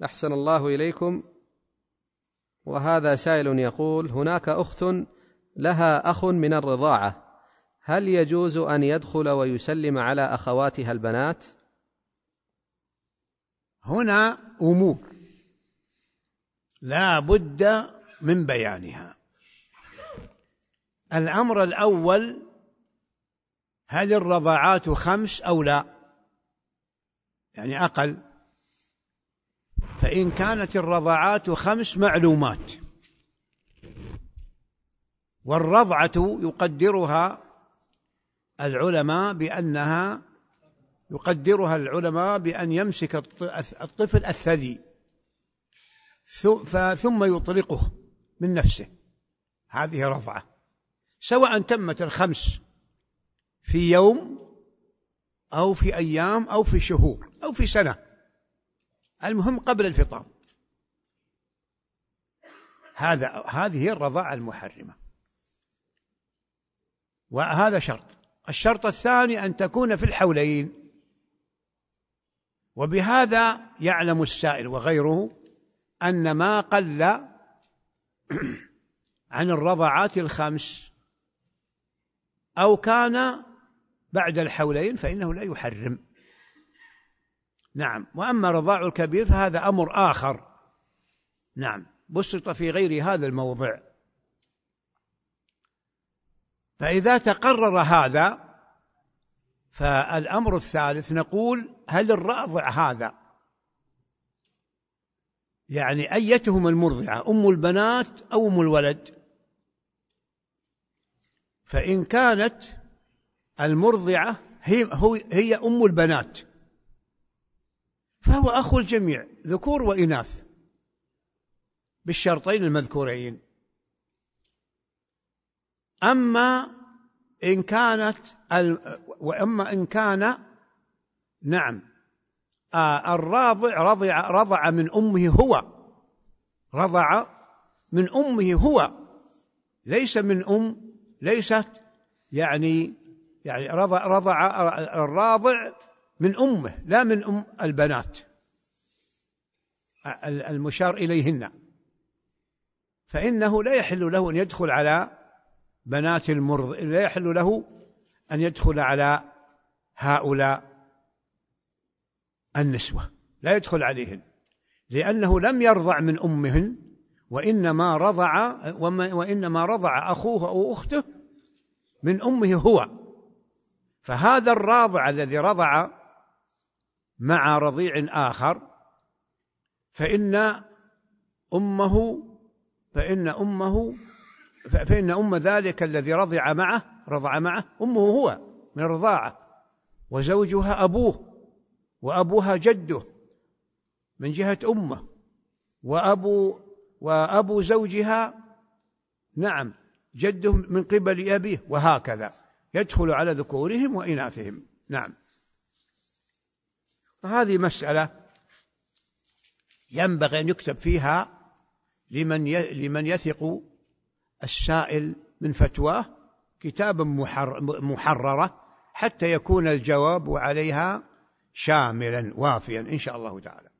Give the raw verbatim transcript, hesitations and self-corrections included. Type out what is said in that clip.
أحسن الله إليكم. وهذا سائل يقول: هناك أخت لها أخ من الرضاعة، هل يجوز أن يدخل ويسلم على أخواتها البنات؟ هنا أمور لا بد من بيانها. الأمر الأول: هل الرضاعات خمس أو لا؟ يعني أقل. فإن كانت الرضاعات خمس معلومات، والرضعة يقدرها العلماء بأنها يقدرها العلماء بأن يمسك الطفل الثدي ثم يطلقه من نفسه، هذه رضعة، سواء تمت الخمس في يوم أو في أيام أو في شهور أو في سنة، المهم قبل الفطام. هذا هذه هي الرضاعة المحرمة، وهذا شرط. الشرط الثاني أن تكون في الحولين. وبهذا يعلم السائل وغيره أن ما قل عن الرضاعات الخمس أو كان بعد الحولين فإنه لا يحرم. نعم. وأما رضاع الكبير فهذا أمر آخر، نعم، بسط في غير هذا الموضع. فإذا تقرر هذا فالأمر الثالث نقول: هل الراضع هذا يعني أيتهم المرضعة، أم البنات أو أم الولد؟ فإن كانت المرضعة هي, هي أم البنات فهو أخو الجميع ذكور وإناث بالشرطين المذكورين. أما إن كانت وأما إن كان نعم آه الراضع رضع رضع من أمه هو رضع من أمه هو ليس من أم ليست يعني يعني رضع رضع الراضع من أمه لا من أم البنات المشار إليهن، فإنه لا يحل له أن يدخل على بنات المرضع، لا يحل له أن يدخل على هؤلاء النسوة، لا يدخل عليهن، لأنه لم يرضع من أمهن، وإنما رضع وإنما رضع أخوه أو أخته من أمه هو. فهذا الراضع الذي رضع مع رضيع آخر فإن أمه فإن أمه فإن أم ذلك الذي رضع معه رضع معه أمه هو من الرضاعة، وزوجها أبوه، وأبوها جده من جهة أمه، وأبو وأبو زوجها نعم جده من قبل أبيه، وهكذا يدخل على ذكورهم وإناثهم. نعم. هذه مسألة ينبغي أن يكتب فيها لمن لمن يثق السائل من فتواه كتابا محررة حتى يكون الجواب عليها شاملا وافيا إن شاء الله تعالى.